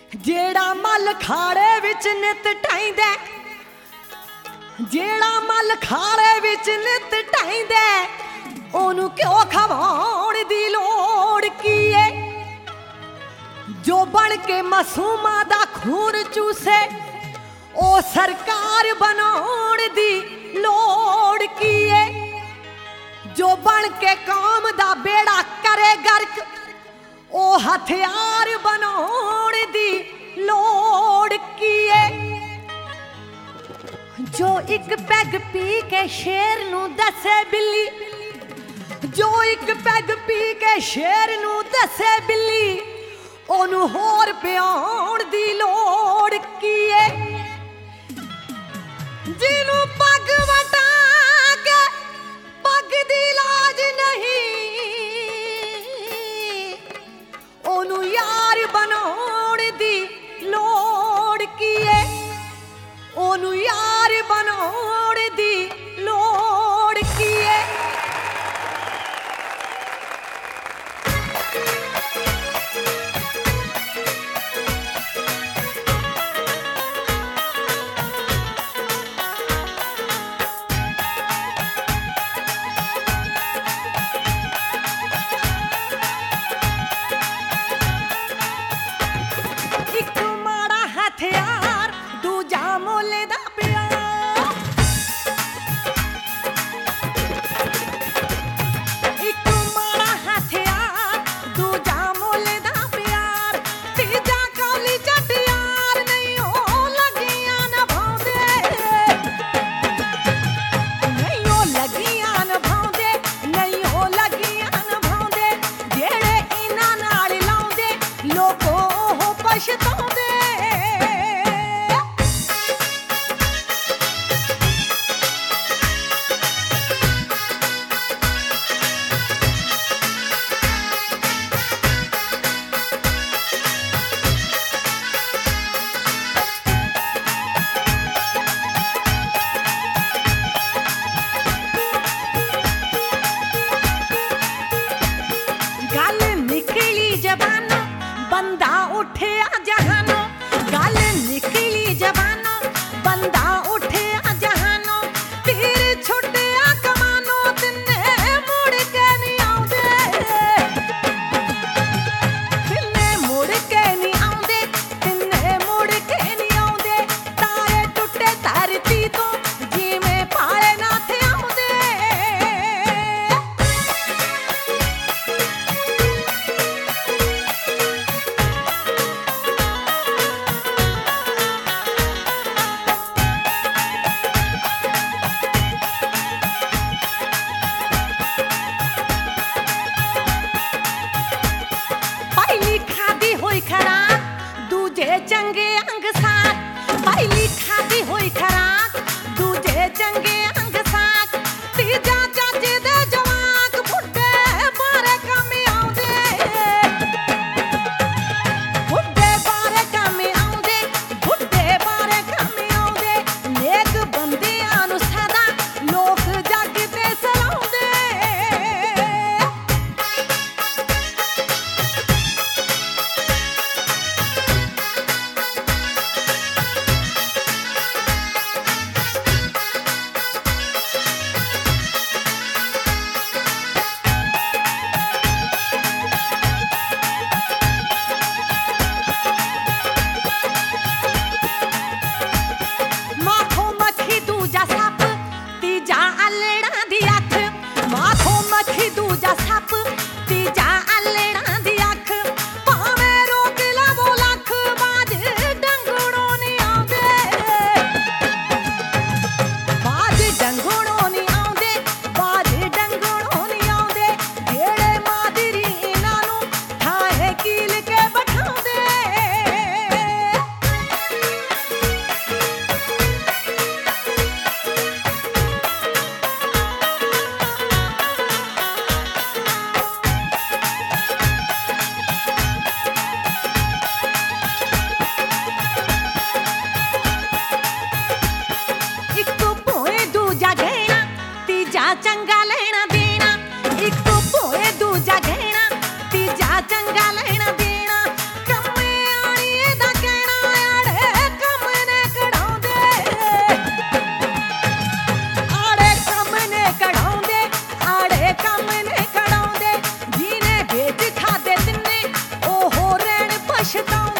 जेड़ा मल खाड़े विच नित ढाईंदा, जेड़ा मल खाड़े विच नित ढाईंदा, ओनू क्यों खवाउण दी लोड़ की है। जो बन के मासूमां दा खून चूसे, ओ सरकार बनाउण दी लोड़ की है। जो बन के कौम दा बेड़ा करे गर्क, ओ हथियार बनाउण दी लोड़ की है। जो एक पैग पी के शेर नू दसे बिल्ली, जो एक पैग पी के शेर नू दसे बिल्ली, ओनू होर पियाउण दी लोड़ की है। जिनू पग वटा के पग दी लाज नहीं, ओनू यार बनाउण दी लोड़ की है। ओनू यार बनाउण दी लोड़ की है। एक माड़ा हथियार दूजा मोले दा प्यार, एक माड़ा हथियार दूजा मोले दा प्यार, तीजा काली चटियार नहीं हो लगियां नभाउंदे, नहीं हो लगियां नभाउंदे, नहीं हो लगियां नभाउंदे। जेड़े इन्हां नाल लाउंदे लोको ओह पछताउंदे। गल निकली जबानों बंदा उठया जहानों, गल निकली जबानों बंदा उठया जहानों। तीर छुटिया कमानों तिन्ने मुड़ के नहीं आउंदे, तिन्ने मुड़ के नहीं आउंदे, तिन्ने मुड़ के नहीं आउंदे। तारे टुटे धरती तो जिवें पाले ना थे आउंदे। पहली खादी हुई खराक दूजे चंगे अंग साक, पहली खादी हुई खराक दूजे चंगे अंग साक। तीजा चज दे जवाक बुड्ढे बारे कम आउंदे, बुड्ढे बारे कम आउंदे, बुड्ढे बारे कम आउंदे। नेक बंदियां नू सदा लोक जग ते सलाउंदे। ਪਛਤਾਉਂਦਾ